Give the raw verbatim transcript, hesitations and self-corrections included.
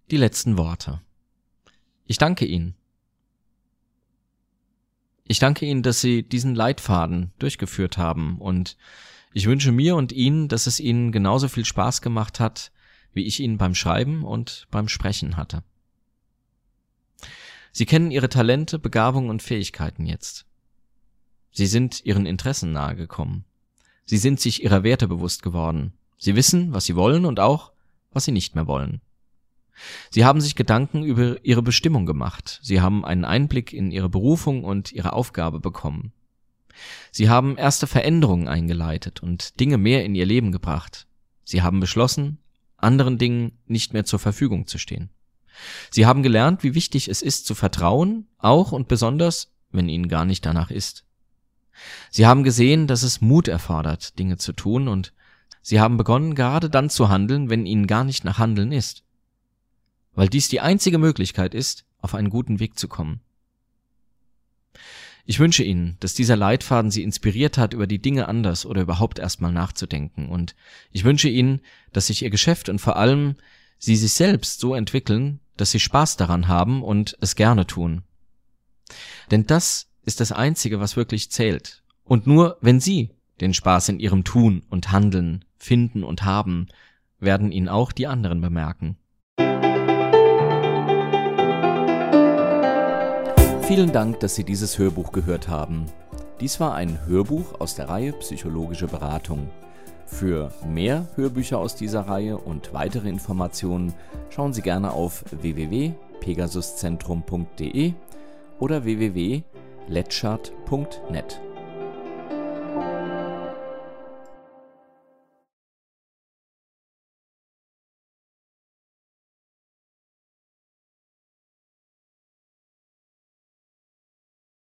Die letzten Worte. Ich danke Ihnen. Ich danke Ihnen, dass Sie diesen Leitfaden durchgeführt haben, und ich wünsche mir und Ihnen, dass es Ihnen genauso viel Spaß gemacht hat, wie ich ihn beim Schreiben und beim Sprechen hatte. Sie kennen Ihre Talente, Begabungen und Fähigkeiten jetzt. Sie sind Ihren Interessen nahegekommen. Sie sind sich Ihrer Werte bewusst geworden. Sie wissen, was Sie wollen und auch, was Sie nicht mehr wollen. Sie haben sich Gedanken über Ihre Bestimmung gemacht. Sie haben einen Einblick in Ihre Berufung und Ihre Aufgabe bekommen. Sie haben erste Veränderungen eingeleitet und Dinge mehr in Ihr Leben gebracht. Sie haben beschlossen, anderen Dingen nicht mehr zur Verfügung zu stehen. Sie haben gelernt, wie wichtig es ist, zu vertrauen, auch und besonders, wenn Ihnen gar nicht danach ist. Sie haben gesehen, dass es Mut erfordert, Dinge zu tun, und Sie haben begonnen, gerade dann zu handeln, wenn Ihnen gar nicht nach Handeln ist. Weil dies die einzige Möglichkeit ist, auf einen guten Weg zu kommen. Ich wünsche Ihnen, dass dieser Leitfaden Sie inspiriert hat, über die Dinge anders oder überhaupt erstmal nachzudenken, und ich wünsche Ihnen, dass sich Ihr Geschäft und vor allem Sie sich selbst so entwickeln, dass Sie Spaß daran haben und es gerne tun. Denn das ist das Einzige, was wirklich zählt. Und nur wenn Sie den Spaß in Ihrem Tun und Handeln finden und haben, werden ihn auch die anderen bemerken. Vielen Dank, dass Sie dieses Hörbuch gehört haben. Dies war ein Hörbuch aus der Reihe Psychologische Beratung. Für mehr Hörbücher aus dieser Reihe und weitere Informationen schauen Sie gerne auf w w w punkt pegasuszentrum punkt de oder w w w punkt letschert punkt net.